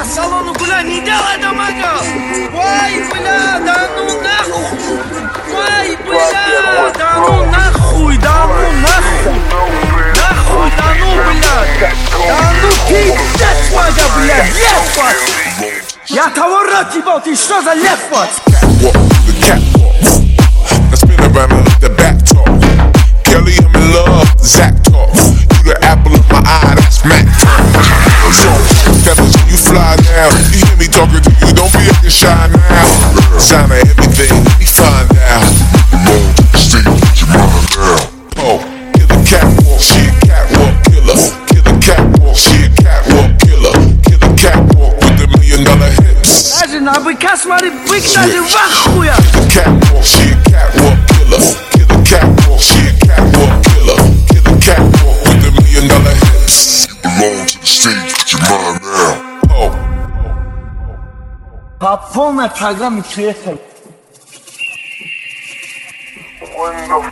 по салону гуляй, не делай дамага! Ой, бля, да ну нахуй! Ой, бля, да ну нахуй, да ну нахуй! Нахуй, да ну, блядь! Да ну пиздец, мага, блядь, лепать! Я того рот ебал, ты что за лепать? Around and let the back talk. Kelly, I'm in love, Zach talk. You the apple of my eye, that's Mac. Fellas, when you fly now, you hear me talking to you, don't be acting shy now. Sign of everything, let me find out. Alone to the stage, put your mind now. Oh, killer catwalk, she a catwalk killer. Killer catwalk, she a catwalk killer. Killer catwalk with the $1 million hips. Даже на быка смотри, бык даже в ахуя. Catwalk, she a catwalk killer. Killer catwalk, she a catwalk killer. Killer catwalk with the $1 million hips. You belong to the stage, put your mind now. Oh. По полной программе приехали. When the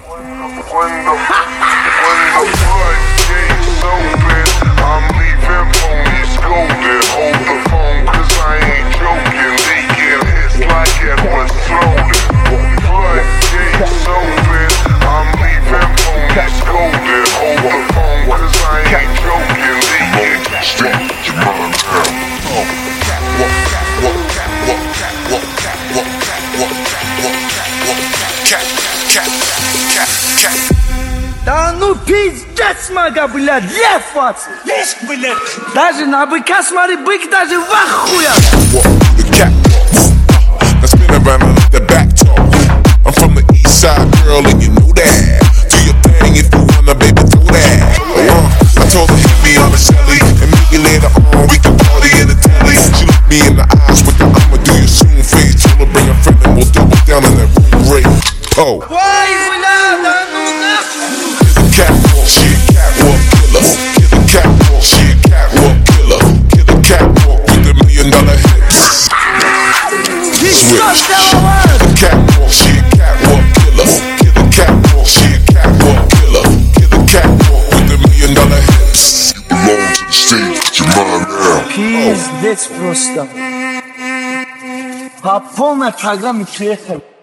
floodgates open, I'm leaving ponies golden. Hold the phone, cause I ain't joking. Leaking hits like Edward Snowden. Floodgates open, I'm leaving ponies golden. Hold the phone, cause I ain't joking. Leaking hits like your mind now. Oh, catwalk, catwalk, catwalk, catwalk, catwalk, catwalk, catwalk, catwalk. Да ну пиздец, мага, блядь, лепать! Лишь, блядь! Даже на быка смотри, бык даже в ахуя! Now spin around and let the back talk. I'm from the east side, girl, and you know that. Do your thing if you wanna, baby, throw that. I told her hit me on the celly, and maybe later on we can party in the telly. She looked me in the eyes with the I'ma do you soon face. Told her bring a friend and we'll double down on that room rate. Oh. Ой, бля, да ну нахуй! Catwalk, she a catwalk killer. Killer catwalk, she a catwalk killer. Killer catwalk with the $1 million hips. Switch. Catwalk, she a catwalk killer. Killer catwalk, she a catwalk killer. Killer catwalk with the $1 million hips. You belong to the stage, put your mind now. Пиздец просто. По полной программе приехали.